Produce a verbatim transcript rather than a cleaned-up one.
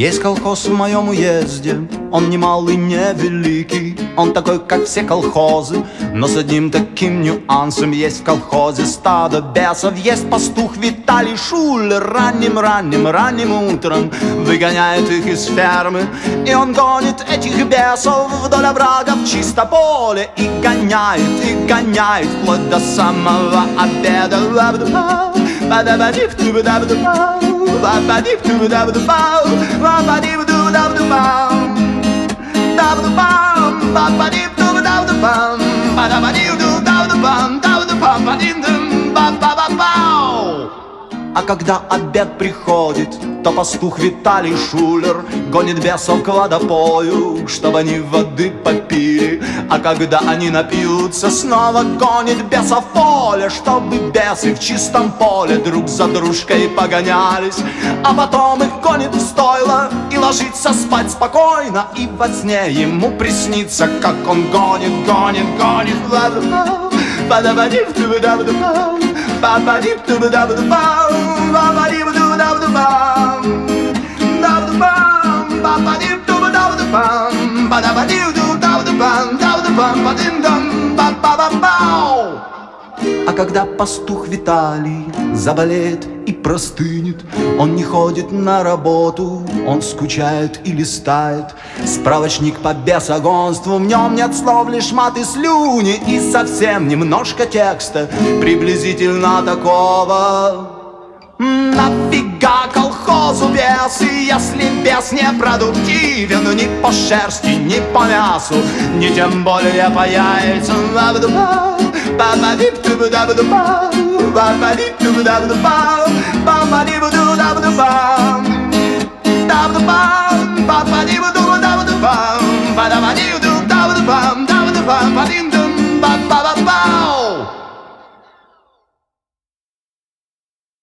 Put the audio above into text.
Есть колхоз в моем уезде, он не малый, не великий, он такой, как все колхозы, но с одним таким нюансом. Есть в колхозе стадо бесов, есть пастух Виталий Шулер. Ранним-ранним, ранним утром выгоняет их из фермы, и он гонит этих бесов вдоль оврага в чисто поле и гоняет, и гоняет вплоть до самого обеда. А когда обед приходит, то пастух Виталий Шулер гонит бесов к водопою, чтобы они воды попили. А когда они напьются, снова гонит бесов в поле, чтобы бесы в чистом поле друг за дружкой погонялись. А потом их гонит в стойло и ложится спать спокойно, и во сне ему приснится, как он гонит, гонит, гонит. А когда пастух Виталий заболеет и простынет, он не ходит на работу, он скучает и листает справочник по бесогонству. В нем нет слов, лишь мат и слюни, и совсем немножко текста приблизительно такого: нафига колхозу бесы, если бес не продуктивен ни по шерсти, ни по мясу, ни тем более по яйцам. Ba-ba-dip-doo-ba-da-ba-da-ba, ba-ba-dip-doo-ba-da-ba-da-ba, ba-ba-dip-doo-ba-da-ba-da-ba.